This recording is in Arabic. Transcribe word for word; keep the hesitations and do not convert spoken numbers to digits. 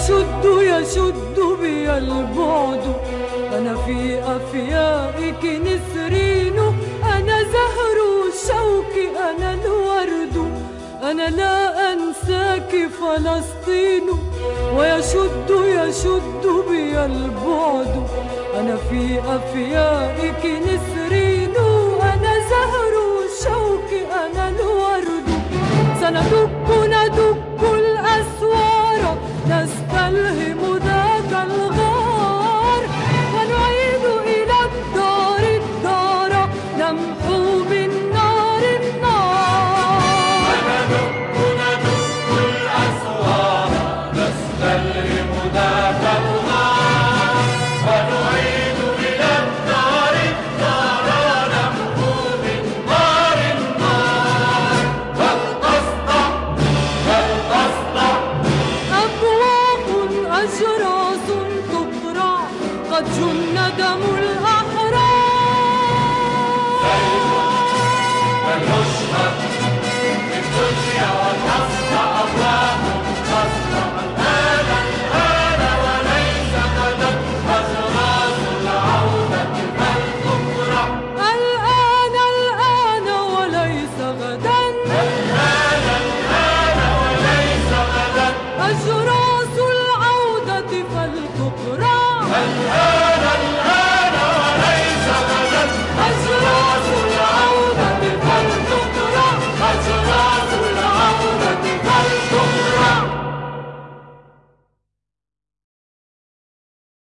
ويشد يشد بي البعد. أنا في أفيائك نسرين، أنا زهر الشوك، أنا الورد، أنا لا أنساك فلسطين. ويشد يشد بي البعد، أنا في أفيائك نسرين، أنا زهر الشوك، أنا الورد. سندك ندك الأسوار، نستلهم ذاك الغار، ونعيد إلى الدار الدار، نمحو بالنار النار. سندك ندك الأسوار، نستلهم ذاك الغار، ونعيد إلى الدار الدار، نمحو بالنار النار. فلتصدع فلتصدع أبواق أجراس تقرع، قد جن دم الأحرار. فليشهد في الدنيا والنصر أبواب